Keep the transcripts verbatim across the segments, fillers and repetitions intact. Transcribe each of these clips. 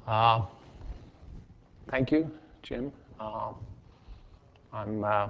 Uh, Thank you, Jim. Uh, I'm uh,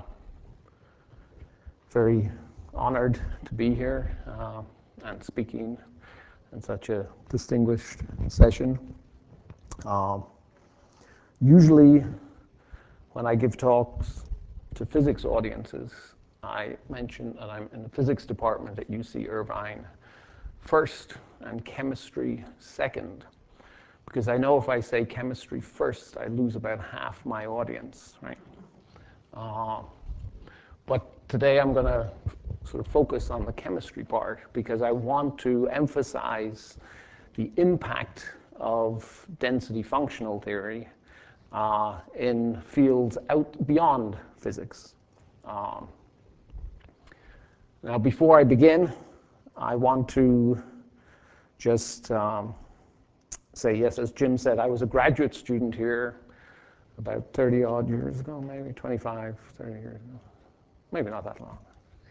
very honored to be here uh, and speaking in such a distinguished session. Uh, usually, when I give talks to physics audiences, I mention that I'm in the physics department at U C Irvine first and chemistry second. Because I know if I say chemistry first, I lose about half my audience, right? Uh, but today I'm going to sort of focus on the chemistry part because I want to emphasize the impact of density functional theory uh, in fields out beyond physics. Um, now, before I begin, I want to just um, say, yes, as Jim said, I was a graduate student here about thirty odd years ago, maybe twenty-five, thirty years ago. Maybe not that long.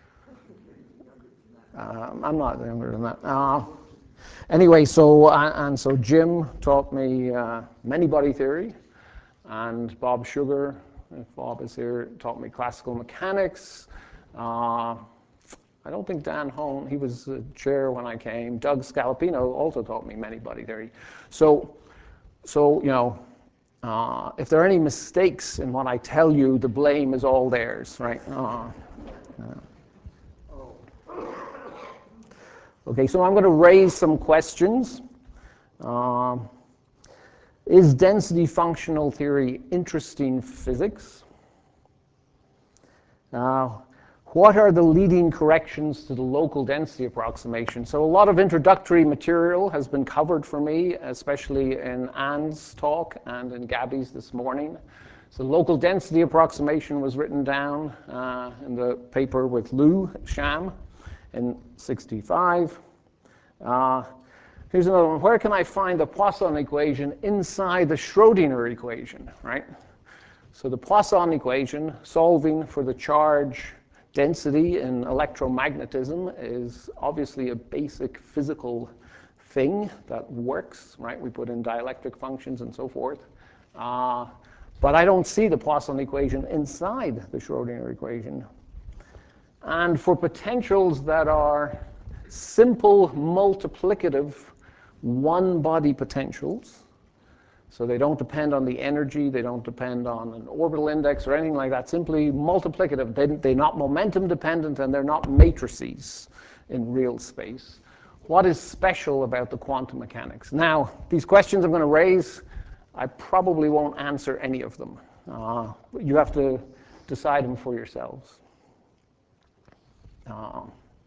Um, I'm not younger than that. Uh, anyway, so, uh, and so Jim taught me uh, many-body theory, and Bob Sugar, if Bob is here, taught me classical mechanics. Uh, I don't think Dan Hone, he was the chair when I came. Doug Scalapino also taught me many-body theory. So, so you know, uh, if there are any mistakes in what I tell you, the blame is all theirs, right? Uh, uh. Okay, so I'm going to raise some questions. Um, is density functional theory interesting physics? Uh, What are the leading corrections to the local density approximation? So a lot of introductory material has been covered for me, especially in Anne's talk and in Gabby's this morning. So local density approximation was written down uh, in the paper with Lou Sham in sixty-five. Uh, here's another one. Where can I find the Poisson equation inside the Schrodinger equation, right? So the Poisson equation, solving for the charge density in electromagnetism, is obviously a basic physical thing that works, right? We put in dielectric functions and so forth. Uh, but I don't see the Poisson equation inside the Schrodinger equation. And for potentials that are simple multiplicative one-body potentials, so they don't depend on the energy, they don't depend on an orbital index or anything like that, simply multiplicative. They, they're not momentum dependent and they're not matrices in real space. What is special about the quantum mechanics? Now, these questions I'm going to raise, I probably won't answer any of them. Uh, you have to decide them for yourselves. Um,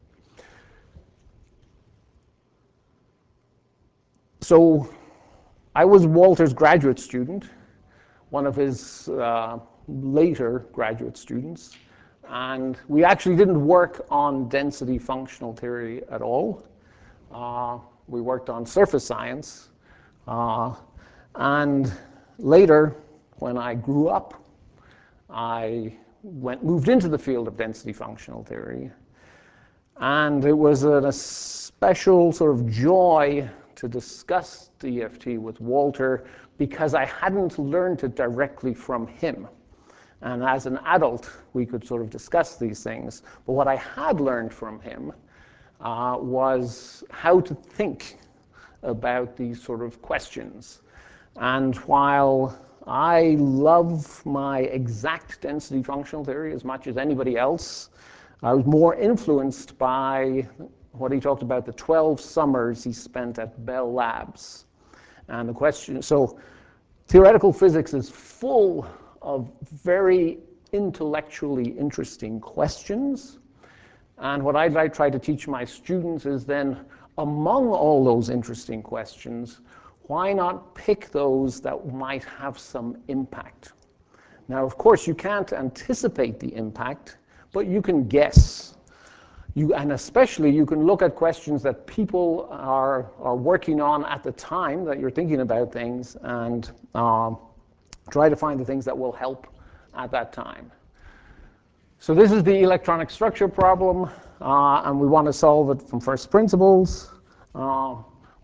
so I was Walter's graduate student, one of his uh, later graduate students, and we actually didn't work on density functional theory at all. Uh, we worked on surface science, uh, and later, when I grew up, I went moved into the field of density functional theory, and it was a, a special sort of joy to discuss D F T with Walter because I hadn't learned it directly from him. And as an adult, we could sort of discuss these things. But what I had learned from him uh, was how to think about these sort of questions. And while I love my exact density functional theory as much as anybody else, I was more influenced by what he talked about, the twelve summers he spent at Bell Labs. And the question, so theoretical physics is full of very intellectually interesting questions. And what I'd like to try to teach my students is then, among all those interesting questions, why not pick those that might have some impact? Now, of course, you can't anticipate the impact, but you can guess. You, and especially, you can look at questions that people are, are working on at the time that you're thinking about things and um, try to find the things that will help at that time. So this is the electronic structure problem, uh, and we want to solve it from first principles. Uh,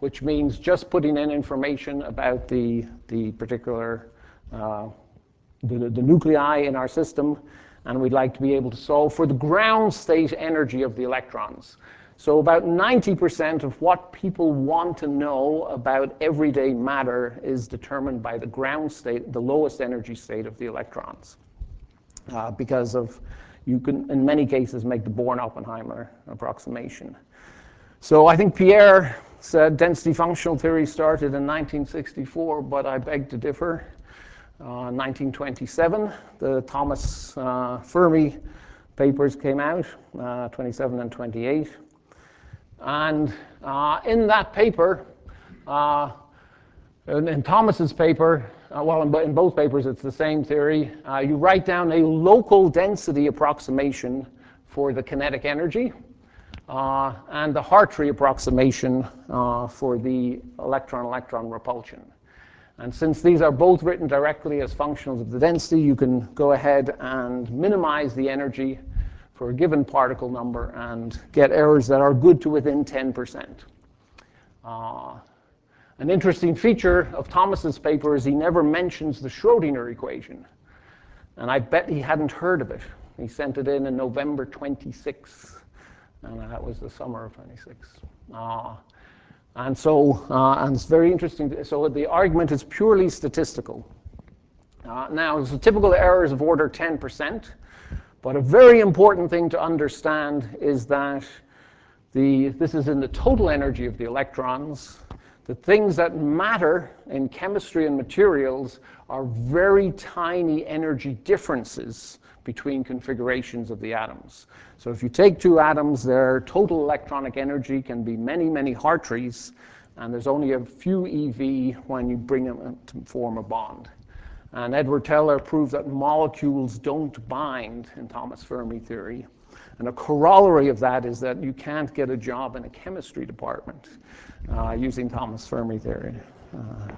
which means just putting in information about the, the particular uh, the, the nuclei in our system, and we'd like to be able to solve for the ground state energy of the electrons. So about ninety percent of what people want to know about everyday matter is determined by the ground state, the lowest energy state of the electrons, uh, because of, you can, in many cases, make the Born-Oppenheimer approximation. So I think Pierre said density functional theory started in nineteen sixty-four, but I beg to differ. Uh, nineteen twenty-seven, the Thomas uh, Fermi papers came out, uh, twenty-seven and twenty-eight. And uh, in that paper, uh, in, in Thomas's paper, uh, well, in, in both papers it's the same theory, uh, you write down a local density approximation for the kinetic energy, uh, and the Hartree approximation uh, for the electron-electron repulsion. And since these are both written directly as functionals of the density, you can go ahead and minimize the energy for a given particle number and get errors that are good to within ten percent. Uh, an interesting feature of Thomas's paper is he never mentions the Schrödinger equation. And I bet he hadn't heard of it. He sent it in in November twenty-sixth, and that was the summer of twenty-six. Uh, and so, uh, and it's very interesting. So the argument is purely statistical. Uh, now, the typical error is of order ten percent. But a very important thing to understand is that the, this is in the total energy of the electrons. The things that matter in chemistry and materials are very tiny energy differences between configurations of the atoms. So if you take two atoms, their total electronic energy can be many, many Hartrees, and there's only a few E V when you bring them to form a bond. And Edward Teller proved that molecules don't bind in Thomas Fermi theory. And a corollary of that is that you can't get a job in a chemistry department uh, using Thomas Fermi theory. Uh,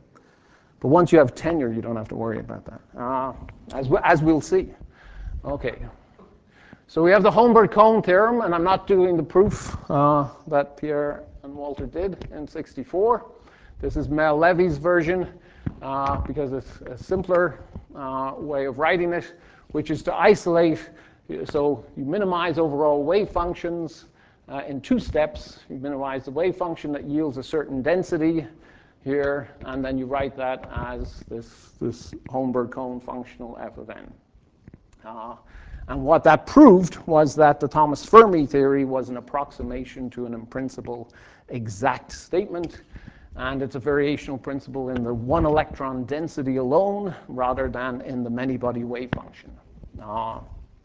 but once you have tenure, you don't have to worry about that, uh, as, we, as we'll see. Okay. So we have the Holmberg-Kohn theorem, and I'm not doing the proof uh, that Pierre and Walter did in sixty-four. This is Mel Levy's version. Uh, because it's a simpler uh, way of writing it, which is to isolate. So you minimize overall wave functions uh, in two steps. You minimize the wave function that yields a certain density here, and then you write that as this, this Holmberg-Kohn functional f of n. Uh, and what that proved was that the Thomas Fermi theory was an approximation to an in principle exact statement. And it's a variational principle in the one electron density alone rather than in the many-body wave function. Uh,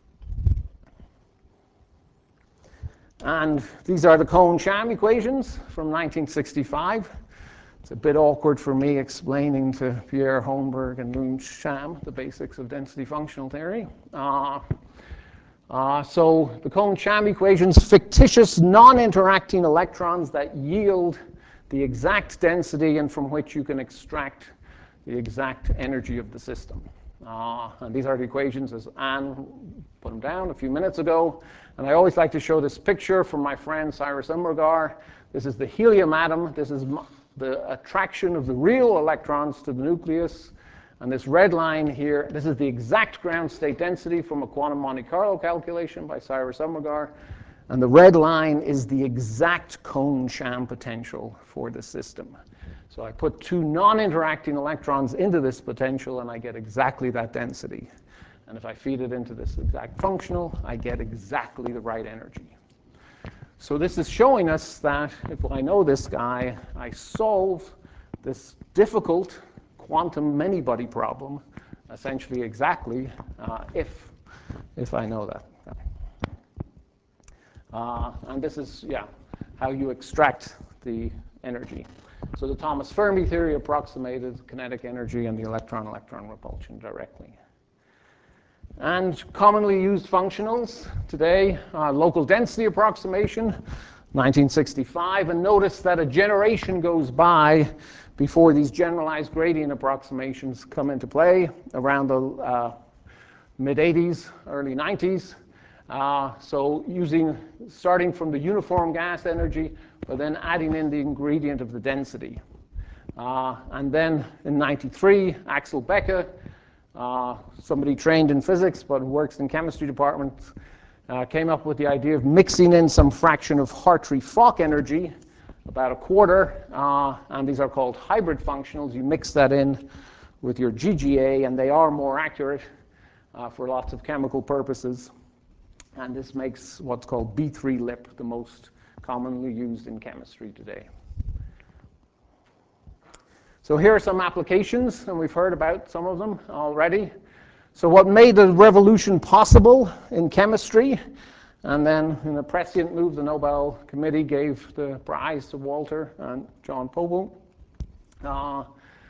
and these are the Kohn-Sham equations from nineteen sixty-five. It's a bit awkward for me explaining to Pierre Holmberg and Moon Sham the basics of density functional theory. Uh, uh, so the Kohn-Sham equations, fictitious non-interacting electrons that yield the exact density and from which you can extract the exact energy of the system. Uh, and these are the equations as Anne put them down a few minutes ago. And I always like to show this picture from my friend Cyrus Umbergar. This is the helium atom. This is the attraction of the real electrons to the nucleus. And this red line here, this is the exact ground state density from a quantum Monte Carlo calculation by Cyrus Umbergar. And the red line is the exact Kohn-Sham potential for the system. So I put two non-interacting electrons into this potential, and I get exactly that density. And if I feed it into this exact functional, I get exactly the right energy. So this is showing us that if I know this guy, I solve this difficult quantum many-body problem essentially exactly uh, if, if I know that. Uh, and this is, yeah, how you extract the energy. So the Thomas Fermi theory approximated kinetic energy and the electron-electron repulsion directly. And commonly used functionals today, uh, local density approximation, nineteen sixty-five. And notice that a generation goes by before these generalized gradient approximations come into play around the uh, mid eighties, early nineties. Uh, so using, starting from the uniform gas energy, but then adding in the ingredient of the density. Uh, and then in ninety-three, Axel Becker, uh, somebody trained in physics but works in chemistry department, uh, came up with the idea of mixing in some fraction of Hartree-Fock energy, about a quarter, uh, and these are called hybrid functionals. You mix that in with your G G A, and they are more accurate uh, for lots of chemical purposes. And this makes what's called B three lip the most commonly used in chemistry today. So here are some applications, and we've heard about some of them already. So what made the revolution possible in chemistry, and then in a prescient move, the Nobel Committee gave the prize to Walter and John Poble, uh,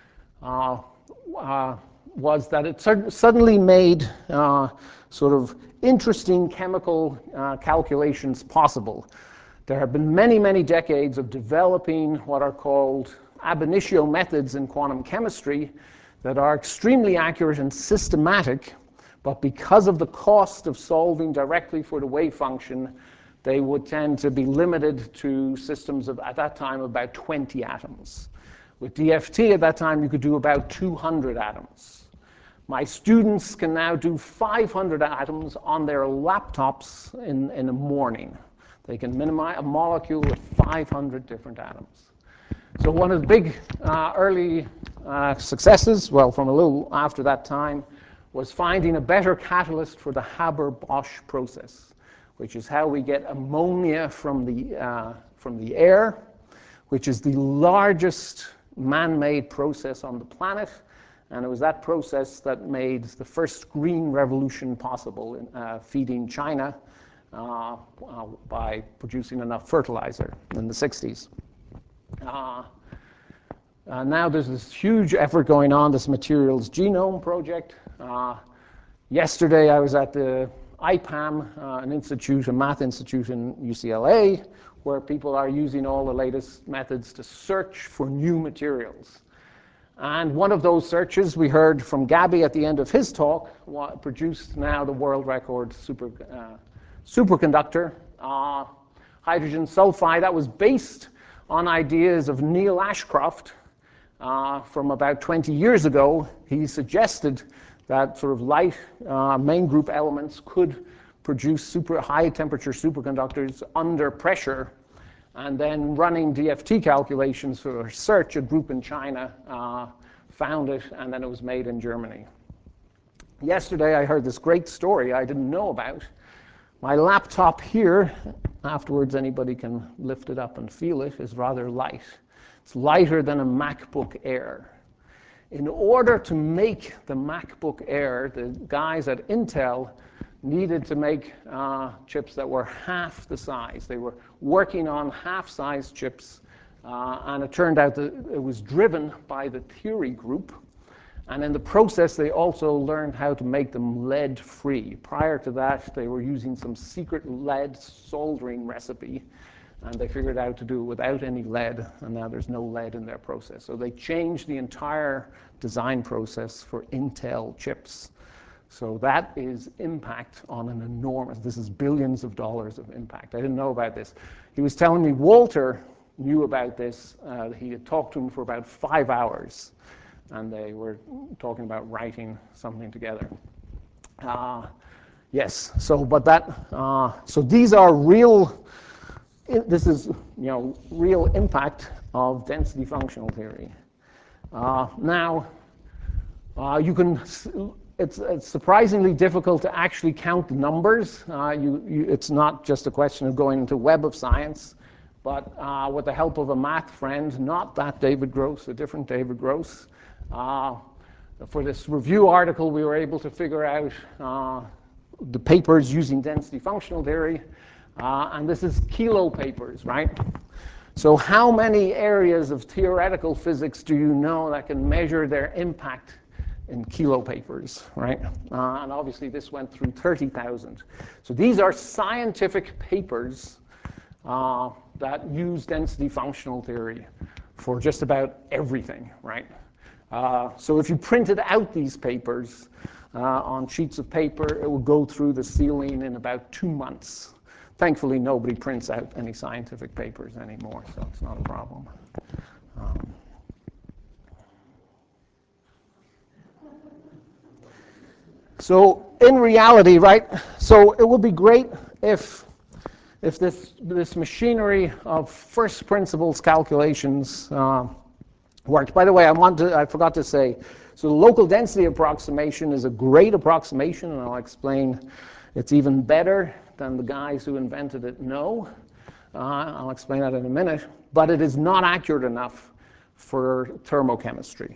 uh, uh, was that it suddenly made uh, sort of interesting chemical uh, calculations possible. There have been many, many decades of developing what are called ab initio methods in quantum chemistry that are extremely accurate and systematic, but because of the cost of solving directly for the wave function, they would tend to be limited to systems of, at that time, about twenty atoms. With D F T at that time, you could do about two hundred atoms. My students can now do five hundred atoms on their laptops in, in a morning. They can minimize a molecule with five hundred different atoms. So one of the big uh, early uh, successes, well, from a little after that time, was finding a better catalyst for the Haber-Bosch process, which is how we get ammonia from the, uh, from the air, which is the largest man-made process on the planet. And it was that process that made the first green revolution possible in uh, feeding China uh, uh, by producing enough fertilizer in the sixties. Uh, uh, now there's this huge effort going on, this materials genome project. Uh, yesterday I was at the I PAM, uh, an institute, a math institute in U C L A, where people are using all the latest methods to search for new materials. And one of those searches we heard from Gabby at the end of his talk produced now the world record super, uh, superconductor, uh, hydrogen sulfide, that was based on ideas of Neil Ashcroft uh, from about twenty years ago. He suggested that sort of light uh, main group elements could produce super high temperature superconductors under pressure. And then running D F T calculations for research, a group in China uh, found it, and then it was made in Germany. Yesterday I heard this great story I didn't know about. My laptop here, afterwards anybody can lift it up and feel it, is rather light. It's lighter than a MacBook Air. In order to make the MacBook Air, the guys at Intel needed to make uh, chips that were half the size. They were working on half-size chips, uh, and it turned out that it was driven by the Theory group. And in the process, they also learned how to make them lead-free. Prior to that, they were using some secret lead soldering recipe, and they figured out to do it without any lead, and now there's no lead in their process. So they changed the entire design process for Intel chips. So that is impact on an enormous, this is billions of dollars of impact. I didn't know about this. He was telling me Walter knew about this. Uh, he had talked to him for about five hours, and they were talking about writing something together. Uh, yes, so, but that, uh, so these are real, this is, you know, real impact of density functional theory. Uh, now, uh, you can, It's, it's surprisingly difficult to actually count the numbers. Uh, you, you, it's not just a question of going into Web of Science, but uh, with the help of a math friend, not that David Gross, a different David Gross. Uh, for this review article, we were able to figure out uh, the papers using density functional theory, uh, and this is kilo papers, right? So how many areas of theoretical physics do you know that can measure their impact in kilo papers, right? Uh, and obviously this went through thirty thousand. So these are scientific papers uh, that use density functional theory for just about everything, right? Uh, so if you printed out these papers uh, on sheets of paper, it would go through the ceiling in about two months. thankfully, nobody prints out any scientific papers anymore, so it's not a problem. Um, so in reality, right, so it would be great if if this, this machinery of first principles calculations uh, worked. By the way, I, want to, I forgot to say, so the local density approximation is a great approximation, and I'll explain it's even better than the guys who invented it know. Uh, I'll explain that in a minute. But it is not accurate enough for thermochemistry.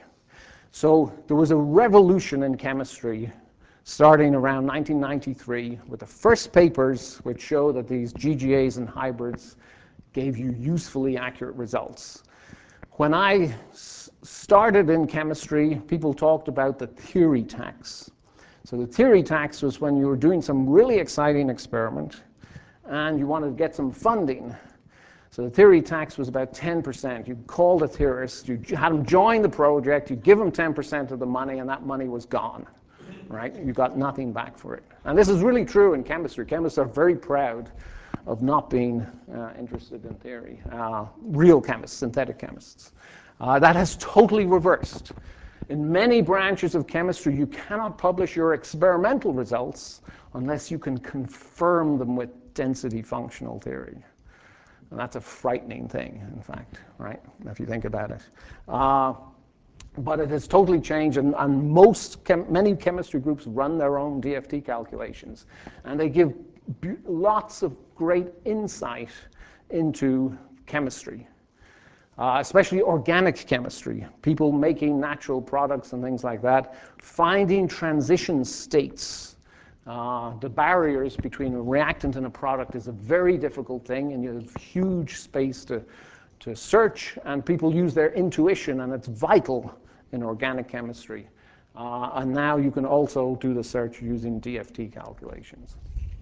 So there was a revolution in chemistry starting around nineteen ninety-three with the first papers which show that these G G As and hybrids gave you usefully accurate results. When I s started in chemistry, people talked about the theory tax. So the theory tax was when you were doing some really exciting experiment and you wanted to get some funding. So the theory tax was about ten percent. You called a theorist, you had them join the project, you give them ten percent of the money, and that money was gone, right? You got nothing back for it. And this is really true in chemistry. Chemists are very proud of not being uh, interested in theory. Uh, real chemists, synthetic chemists. Uh, that has totally reversed. In many branches of chemistry, you cannot publish your experimental results unless you can confirm them with density functional theory. And that's a frightening thing, in fact, right, if you think about it. Uh, but it has totally changed, and, and most, chem many chemistry groups run their own D F T calculations. And they give lots of great insight into chemistry, uh, especially organic chemistry, people making natural products and things like that, finding transition states. Uh, the barriers between a reactant and a product is a very difficult thing, and you have huge space to, to search, and people use their intuition, and it's vital in organic chemistry. Uh, and now you can also do the search using D F T calculations.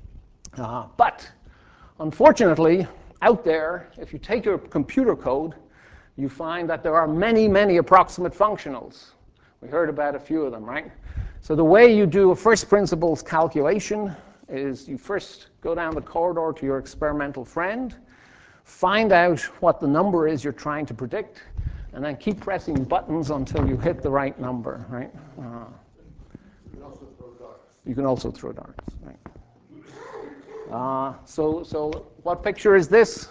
Uh, but unfortunately, out there, if you take your computer code, you find that there are many, many approximate functionals. We heard about a few of them, right? So the way you do a first principles calculation is you first go down the corridor to your experimental friend, find out what the number is you're trying to predict, and then keep pressing buttons until you hit the right number, right? Uh, you can also throw darts. You can also throw darts, right? Uh, so, so what picture is this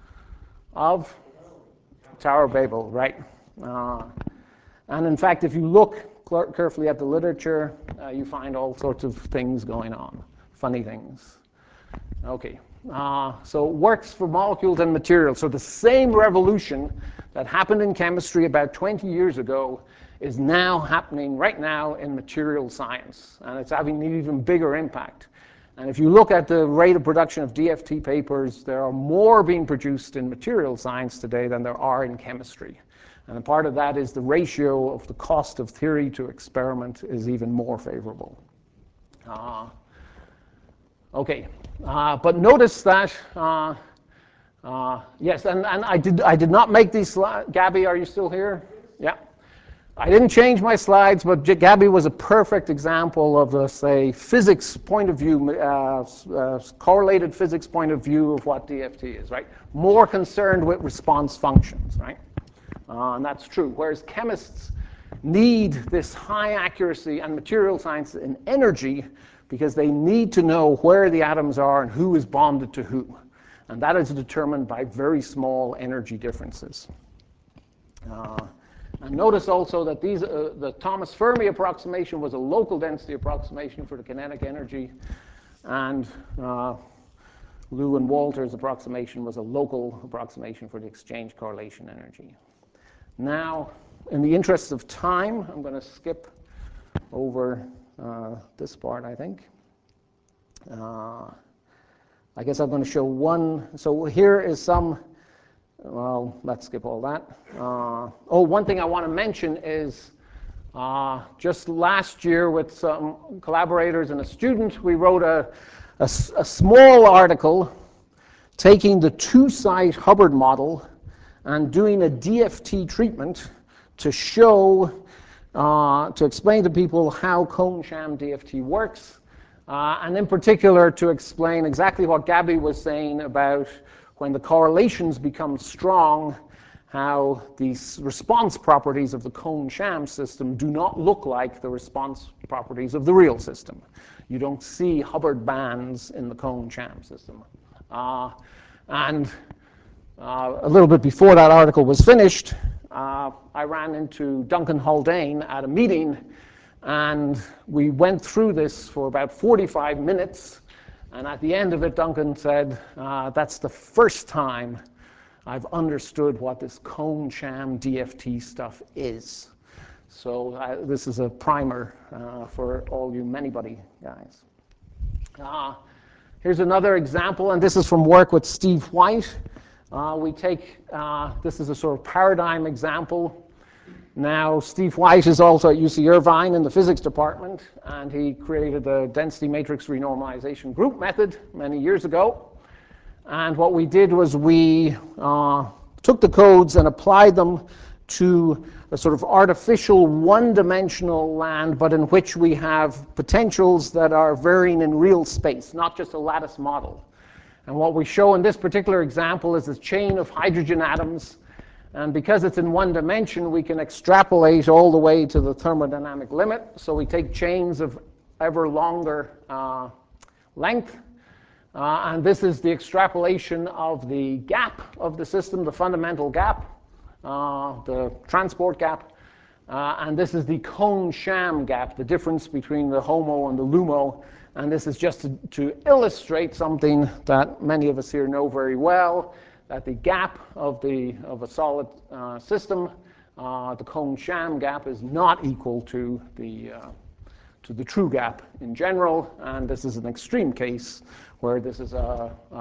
of? Tower of Babel, right? Uh, and in fact, if you look carefully at the literature, uh, you find all sorts of things going on, funny things. Okay, uh, so it works for molecules and materials. So the same revolution that happened in chemistry about twenty years ago is now happening right now in material science, and it's having an even bigger impact. And if you look at the rate of production of D F T papers, there are more being produced in material science today than there are in chemistry. And a part of that is the ratio of the cost of theory to experiment is even more favorable. Uh, okay, uh, but notice that, uh, uh, yes, and, and I, did, I did not make these slides. Gabby, are you still here? Yeah. I didn't change my slides, but Gabby was a perfect example of the, say, physics point of view, uh, uh, correlated physics point of view of what D F T is, right? More concerned with response functions, right? Uh, and that's true. Whereas chemists need this high accuracy and material science in energy because they need to know where the atoms are and who is bonded to who. And that is determined by very small energy differences. Uh, and notice also that these, uh, the Thomas Fermi approximation was a local density approximation for the kinetic energy, and uh, Liu and Walter's approximation was a local approximation for the exchange correlation energy. Now, in the interest of time, I'm going to skip over uh, this part, I think. Uh, I guess I'm going to show one. So here is some, well, let's skip all that. Uh, oh, one thing I want to mention is uh, just last year with some collaborators and a student, we wrote a, a, a small article taking the two-site Hubbard model and doing a D F T treatment to show, uh, to explain to people how cone sham D F T works. uh, and in particular to explain exactly what Gabby was saying about when the correlations become strong, how these response properties of the Kohn-Sham system do not look like the response properties of the real system. You don't see Hubbard bands in the Kohn-Sham system. Uh, and uh, a little bit before that article was finished, uh, I ran into Duncan Haldane at a meeting, and we went through this for about forty-five minutes. And at the end of it, Duncan said, uh, that's the first time I've understood what this Kohn-Sham D F T stuff is. So uh, this is a primer uh, for all you many-buddy guys. Uh, here's another example, and this is from work with Steve White. Uh, we take, uh, this is a sort of paradigm example. Now, Steve White is also at U C Irvine in the physics department, and he created the density matrix renormalization group method many years ago. And what we did was we uh, took the codes and applied them to a sort of artificial one-dimensional land, but in which we have potentials that are varying in real space, not just a lattice model. And what we show in this particular example is a chain of hydrogen atoms. And because it's in one dimension, we can extrapolate all the way to the thermodynamic limit. So we take chains of ever longer uh, length. Uh, and this is the extrapolation of the gap of the system, the fundamental gap, uh, the transport gap. Uh, and this is the Kohn-Sham gap, the difference between the HOMO and the LUMO. And this is just to, to illustrate something that many of us here know very well, that the gap of, the, of a solid uh, system, uh, the Kohn-Sham gap, is not equal to the, uh, to the true gap in general. And this is an extreme case where this is a, a,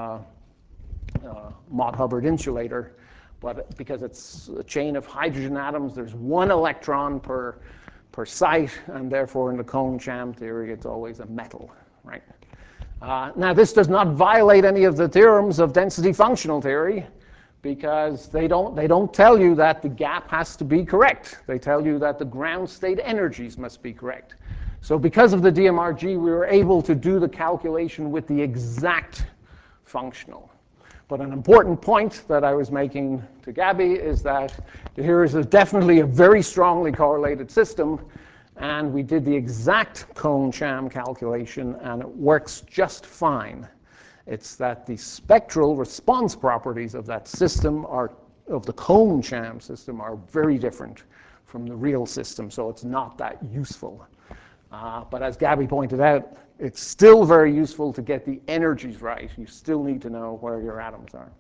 a Mott-Hubbard insulator. But because it's a chain of hydrogen atoms, there's one electron per, per site, and therefore in the Kohn-Sham theory, it's always a metal, right? Uh, now, this does not violate any of the theorems of density functional theory, because they don't, they don't tell you that the gap has to be correct. They tell you that the ground state energies must be correct. So because of the D M R G, we were able to do the calculation with the exact functional. But an important point that I was making to Gabby is that here is a definitely a very strongly correlated system, and we did the exact Kohn-Sham calculation, and it works just fine. It's that the spectral response properties of that system are, of the Kohn-Sham system, are very different from the real system, so it's not that useful. Uh, but as Gabby pointed out, it's still very useful to get the energies right. You still need to know where your atoms are.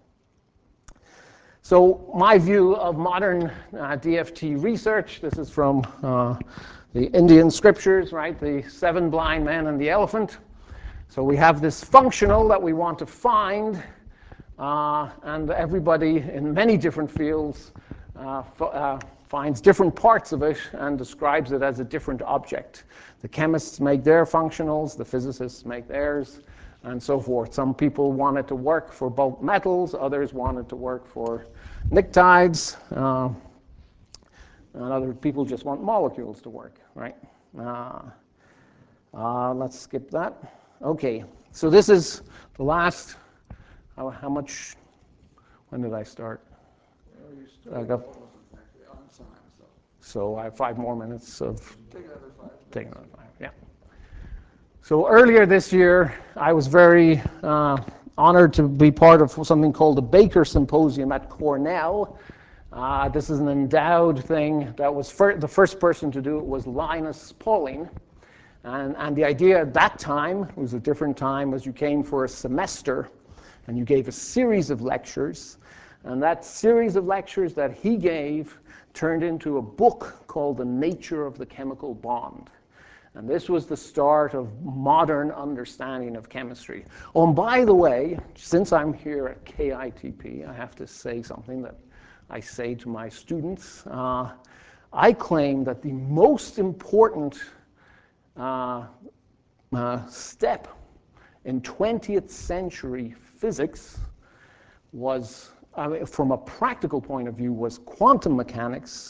So my view of modern uh, D F T research, this is from uh, the Indian scriptures, right? The seven blind men and the elephant. So we have this functional that we want to find, uh, and everybody in many different fields uh, uh, finds different parts of it and describes it as a different object. The chemists make their functionals, the physicists make theirs, and so forth. Some people want it to work for both metals, others want it to work for pnictides, uh, and other people just want molecules to work, right? Uh, uh, let's skip that. Okay, so this is the last, how, how much, when did I start? Well, you started I got, almost exactly on time, so so I have five more minutes of take another five. Take another five, yeah. So earlier this year, I was very uh, honored to be part of something called the Baker Symposium at Cornell. Uh, this is an endowed thing. That was fir- the first person to do it was Linus Pauling. And, and the idea at that time, it was a different time, was you came for a semester and you gave a series of lectures. And that series of lectures that he gave turned into a book called The Nature of the Chemical Bond. And this was the start of modern understanding of chemistry. Oh, and by the way, since I'm here at K I T P, I have to say something that I say to my students. Uh, I claim that the most important uh, uh, step in twentieth century physics was, I mean, from a practical point of view, was quantum mechanics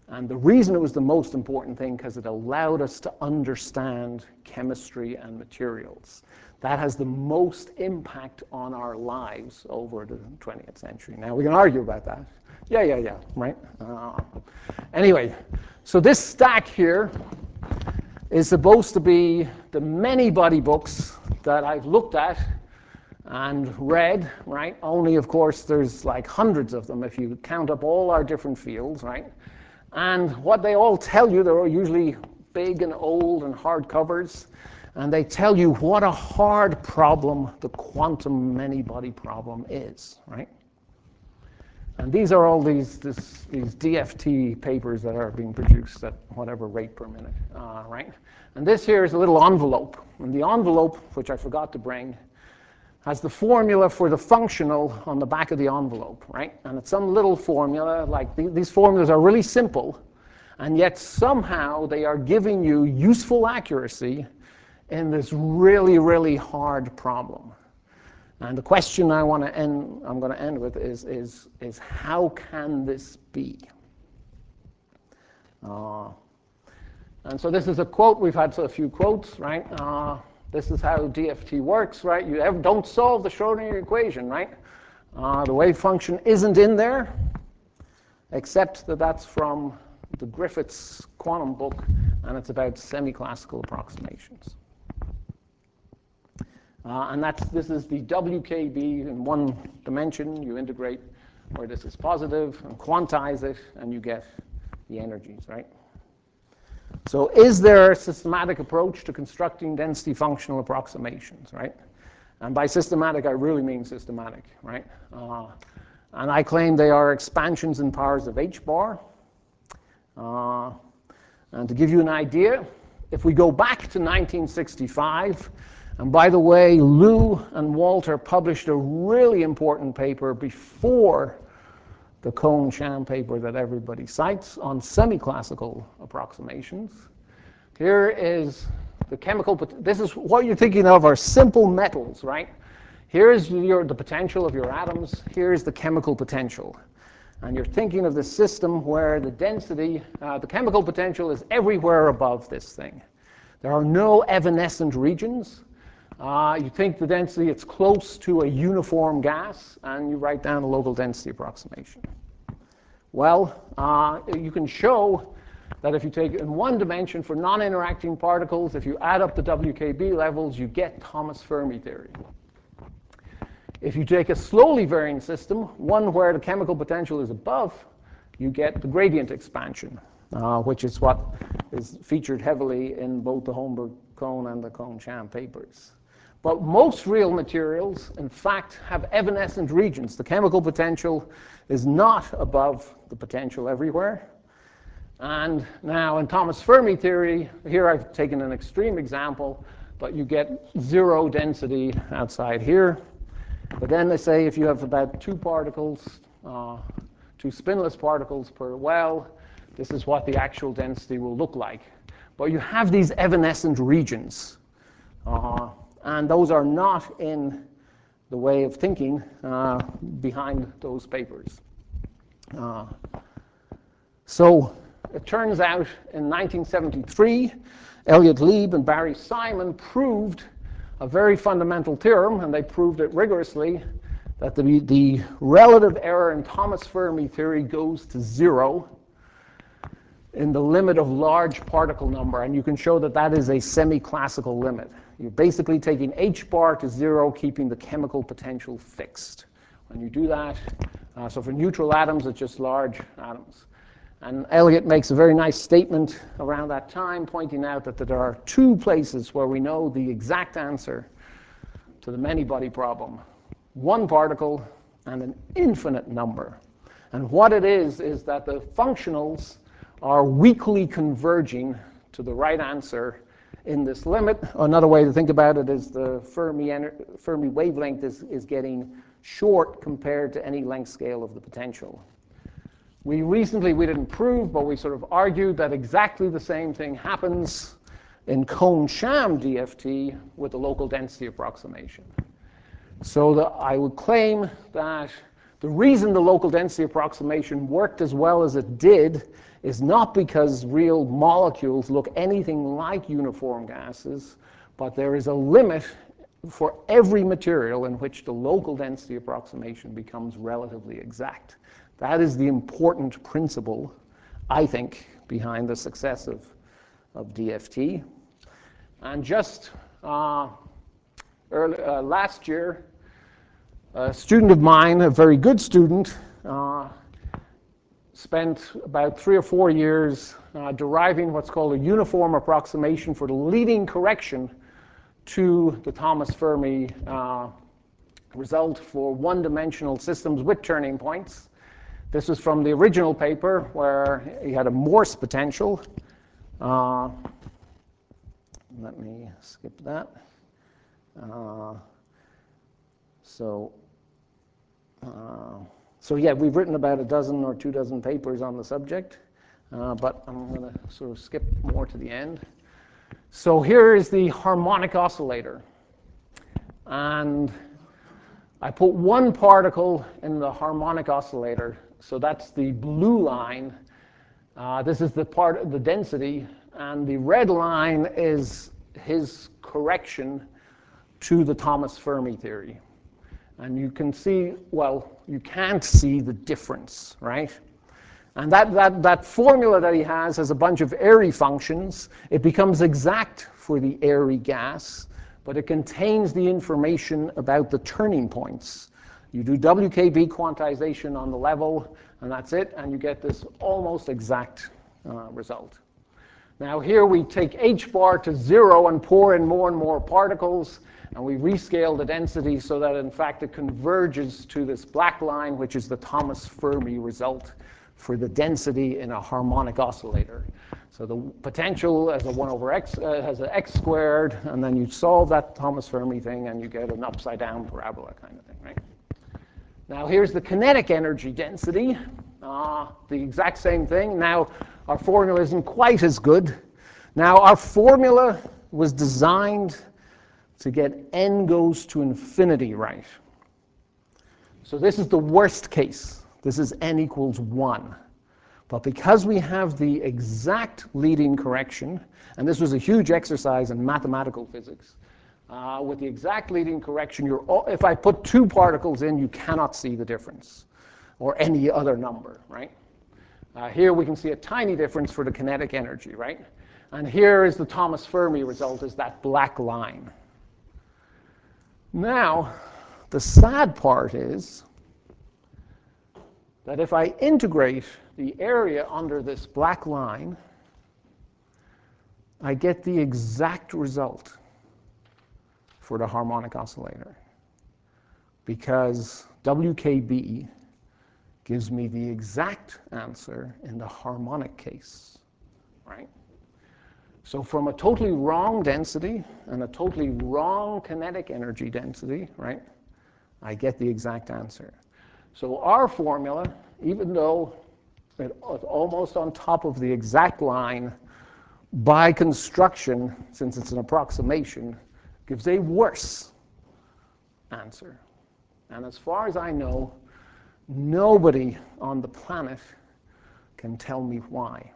And the reason it was the most important thing, because it allowed us to understand chemistry and materials. That has the most impact on our lives over the twentieth century. Now, we can argue about that. Yeah, yeah, yeah, right? Uh, anyway, so this stack here is supposed to be the many body books that I've looked at and read, right? Only, of course, there's like hundreds of them if you count up all our different fields, right? And what they all tell you, they're usually big and old and hard covers, and they tell you what a hard problem the quantum many-body problem is, right? And these are all these, this, these D F T papers that are being produced at whatever rate per minute, uh, right? And this here is a little envelope. And the envelope, which I forgot to bring, has the formula for the functional on the back of the envelope, right? And it's some little formula, like th these formulas are really simple, and yet somehow they are giving you useful accuracy in this really, really hard problem. And the question I want to end, I'm going to end with is, is, is how can this be? Uh, and so this is a quote. We've had a few quotes, right? Uh, this is how D F T works, right? You have, don't solve the Schrodinger equation, right? Uh, the wave function isn't in there, except that that's from the Griffiths quantum book, and it's about semi-classical approximations. Uh, and that's, this is the W K B in one dimension. You integrate where this is positive and quantize it, and you get the energies, right? So is there a systematic approach to constructing density functional approximations, right? And by systematic, I really mean systematic, right? Uh, and I claim they are expansions in powers of h bar. Uh, and to give you an idea, if we go back to nineteen sixty-five, and by the way, Lou and Walter published a really important paper before the Kohn-Sham paper that everybody cites on semi-classical approximations. Here is the chemical, this is what you're thinking of are simple metals, right? Here's your, the potential of your atoms. Here's the chemical potential. And you're thinking of the system where the density, uh, the chemical potential is everywhere above this thing. There are no evanescent regions. Uh, you think the density, it's close to a uniform gas, and you write down a local density approximation. Well, uh, you can show that if you take in one dimension for non-interacting particles, if you add up the W K B levels, you get Thomas Fermi theory. If you take a slowly varying system, one where the chemical potential is above, you get the gradient expansion, uh, which is what is featured heavily in both the Holmberg-Kohn and the Kohn-Sham papers. But most real materials, in fact, have evanescent regions. The chemical potential is not above the potential everywhere. And now in Thomas Fermi theory, here I've taken an extreme example, but you get zero density outside here. But then they say if you have about two particles, uh, two spinless particles per well, this is what the actual density will look like. But you have these evanescent regions. Uh, and those are not in the way of thinking uh, behind those papers. Uh, so it turns out in nineteen seventy-three, Elliott Lieb and Barry Simon proved a very fundamental theorem, and they proved it rigorously, that the, the relative error in Thomas Fermi theory goes to zero in the limit of large particle number, and you can show that that is a semi-classical limit. You're basically taking h bar to zero, keeping the chemical potential fixed. When you do that, uh, so for neutral atoms, it's just large atoms. And Elliott makes a very nice statement around that time, pointing out that there are two places where we know the exact answer to the many-body problem. One particle and an infinite number. And what it is, is that the functionals are weakly converging to the right answer in this limit. Another way to think about it is the Fermi, Fermi wavelength is, is getting short compared to any length scale of the potential. We recently, we didn't prove, but we sort of argued that exactly the same thing happens in Kohn-Sham D F T with the local density approximation. So the, I would claim that the reason the local density approximation worked as well as it did is not because real molecules look anything like uniform gases, but there is a limit for every material in which the local density approximation becomes relatively exact. That is the important principle, I think, behind the success of, of D F T. And just uh, early, uh, last year, a student of mine, a very good student, uh, spent about three or four years uh, deriving what's called a uniform approximation for the leading correction to the Thomas Fermi uh, result for one-dimensional systems with turning points. This was from the original paper where he had a Morse potential. Uh, let me skip that. Uh, so, uh, so yeah, we've written about a dozen or two dozen papers on the subject, uh, but I'm going to sort of skip more to the end. So here is the harmonic oscillator. And I put one particle in the harmonic oscillator. So that's the blue line. Uh, this is the part of the density. And the red line is his correction to the Thomas Fermi theory. And you can see, well, you can't see the difference, right? And that, that, that formula that he has has a bunch of Airy functions. It becomes exact for the Airy gas, but it contains the information about the turning points. You do W K B quantization on the level, and that's it, and you get this almost exact uh, result. Now here we take H bar to zero and pour in more and more particles, and we rescale the density so that in fact it converges to this black line, which is the Thomas Fermi result for the density in a harmonic oscillator. So the potential as a one over x uh, has an x squared, and then you solve that Thomas Fermi thing and you get an upside down parabola kind of thing, right? Now here's the kinetic energy density, uh, the exact same thing. Now our formula isn't quite as good. Now our formula was designed to get n goes to infinity right. So this is the worst case. This is n equals one. But because we have the exact leading correction, and this was a huge exercise in mathematical physics, uh, with the exact leading correction, you're all, if I put two particles in, you cannot see the difference, or any other number, right? Uh, here we can see a tiny difference for the kinetic energy, right? And here is the Thomas Fermi result, is that black line. Now, the sad part is that if I integrate the area under this black line, I get the exact result for the harmonic oscillator, because W K B gives me the exact answer in the harmonic case, right? So from a totally wrong density and a totally wrong kinetic energy density, right, I get the exact answer. So our formula, even though it's almost on top of the exact line, by construction, since it's an approximation, gives a worse answer. And as far as I know, nobody on the planet can tell me why.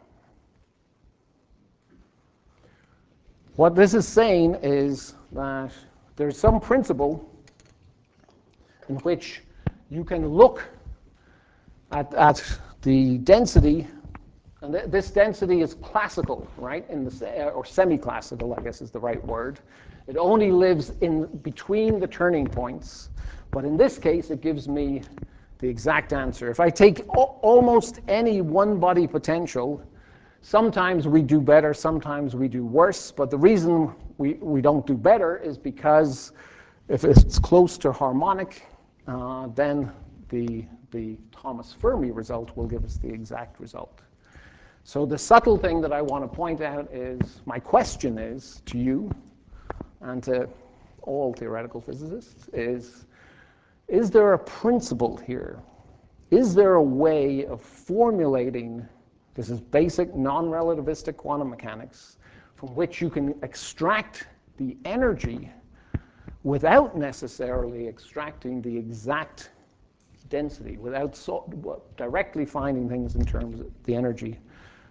What this is saying is that there's some principle in which you can look at, at the density, and th this density is classical, right, in the, or semi-classical, I guess is the right word. It only lives in between the turning points, but in this case it gives me the exact answer. If I take almost any one-body potential, sometimes we do better, sometimes we do worse, but the reason we, we don't do better is because if it's close to harmonic, uh, then the, the Thomas Fermi result will give us the exact result. So the subtle thing that I want to point out is, my question is to you and to all theoretical physicists is, is there a principle here? Is there a way of formulating, this is basic non-relativistic quantum mechanics, from which you can extract the energy without necessarily extracting the exact density, without so, directly finding things in terms of the energy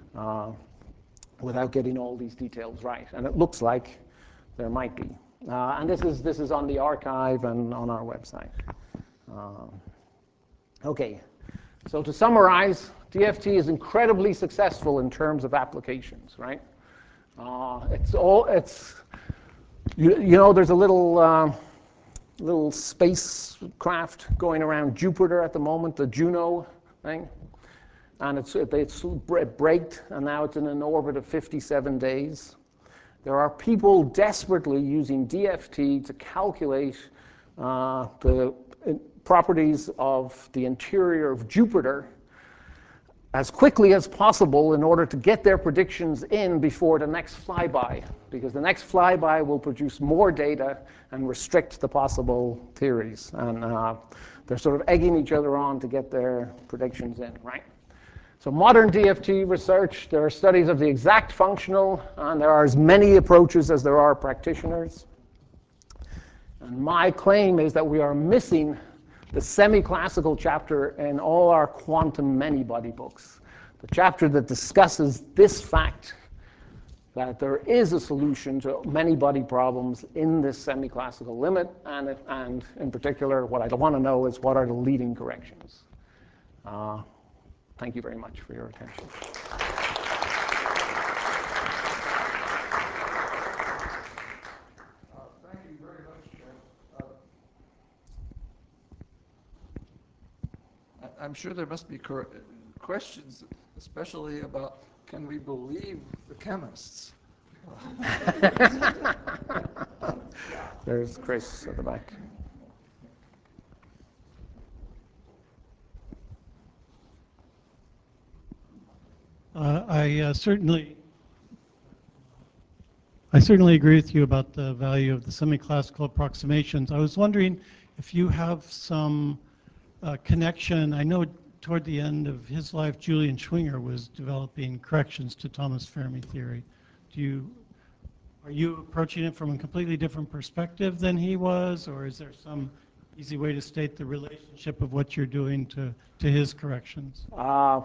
uh, without getting all these details right. And it looks like there might be. Uh, and this is, this is on the archive and on our website. Um, okay, so to summarize, D F T is incredibly successful in terms of applications, right? Uh, it's all, it's, you, you know, there's a little, uh, little spacecraft going around Jupiter at the moment, the Juno thing. And it's, it, it's, it braked, and now it's in an orbit of fifty-seven days. There are people desperately using D F T to calculate uh, the properties of the interior of Jupiter as quickly as possible in order to get their predictions in before the next flyby, because the next flyby will produce more data and restrict the possible theories. And uh, they're sort of egging each other on to get their predictions in, right? So modern D F T research, there are studies of the exact functional, and there are as many approaches as there are practitioners. And my claim is that we are missing the semi-classical chapter in all our quantum many-body books. The chapter that discusses this fact, that there is a solution to many-body problems in this semi-classical limit, and, and in particular, what I want to know is what are the leading corrections. Uh, thank you very much for your attention. I'm sure there must be cor- questions, especially about, can we believe the chemists? There's Chris at the back. Uh, I uh, certainly, I certainly agree with you about the value of the semi-classical approximations. I was wondering if you have some uh, connection. I know toward the end of his life, Julian Schwinger was developing corrections to Thomas Fermi theory. Do you, are you approaching it from a completely different perspective than he was, or is there some easy way to state the relationship of what you're doing to, to his corrections? Uh,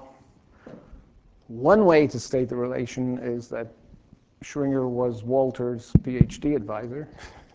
one way to state the relation is that Schwinger was Walter's PhD advisor.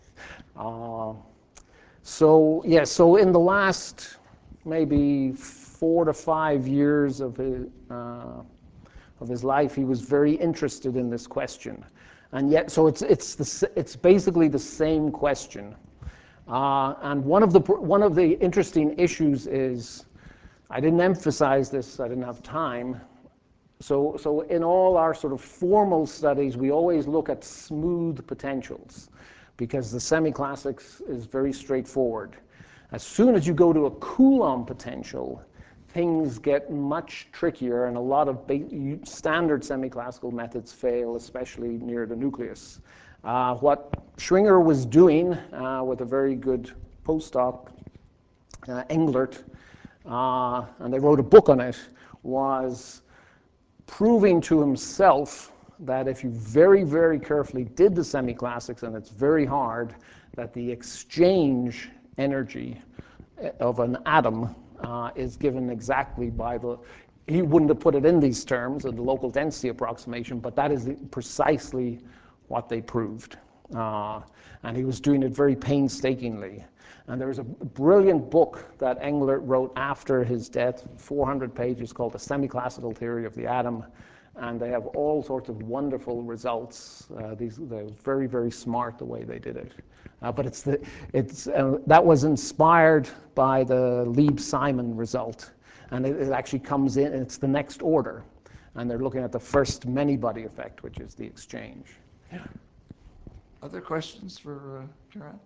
Uh, so, yes, yeah, so in the last maybe four to five years of his, uh, of his life, he was very interested in this question. And yet, so it's, it's, the, it's basically the same question. Uh, and one of, the, one of the interesting issues is, I didn't emphasize this, I didn't have time. So, so in all our sort of formal studies, we always look at smooth potentials, because the semi-classics is very straightforward. As soon as you go to a Coulomb potential, things get much trickier, and a lot of standard semi-classical methods fail, especially near the nucleus. Uh, what Schwinger was doing uh, with a very good postdoc, uh, Englert, uh, and they wrote a book on it, was proving to himself that if you very, very carefully did the semi-classics, and it's very hard, that the exchange energy of an atom uh, is given exactly by the, he wouldn't have put it in these terms, of the local density approximation, but that is precisely what they proved. Uh, and he was doing it very painstakingly. And there was a brilliant book that Englert wrote after his death, four hundred pages, called The Semi-Classical Theory of the Atom. And they have all sorts of wonderful results. Uh, these, they're very, very smart the way they did it. Uh, but it's the, it's, uh, that was inspired by the Lieb-Simon result. And it, it actually comes in, and it's the next order. And they're looking at the first many-body effect, which is the exchange. Yeah. Other questions for uh, Karen?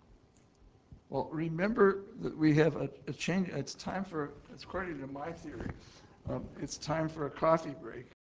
Well, remember that we have a, a change. It's time for, it's according to my theory, um, it's time for a coffee break.